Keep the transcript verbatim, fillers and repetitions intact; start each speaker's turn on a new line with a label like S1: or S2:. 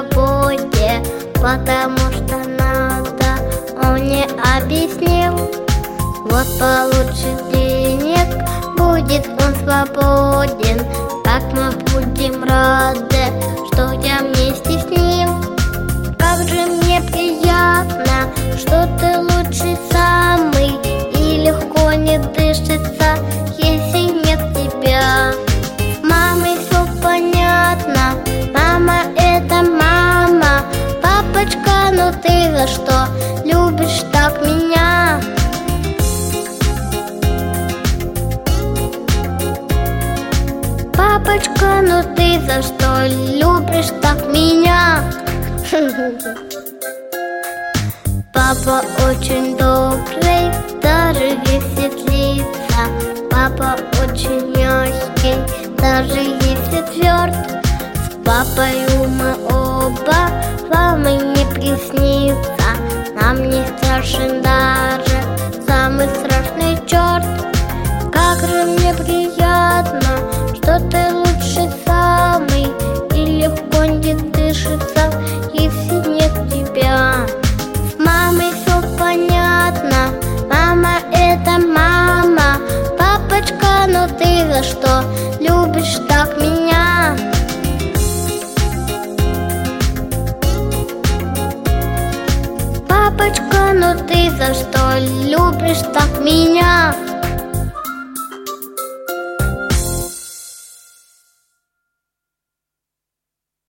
S1: свободе, потому что надо, он не объяснил. Вот получит денег, будет он свободен. Как мы будем рады, что я вместе с ним. Как же мне приятно, что ты лучший самый, и легко не дышится, если нет тебя. С мамой все понятно, мама это мама. Папочка, ну ты за что любишь так меня? Папочка, ну ты за что любишь так меня? Папа очень добрый, даже если злится. Папа очень мягкий, даже если тверд. С папой мы оба, вам и не приснится. Нам не страшен даже самый страшный черт. Как же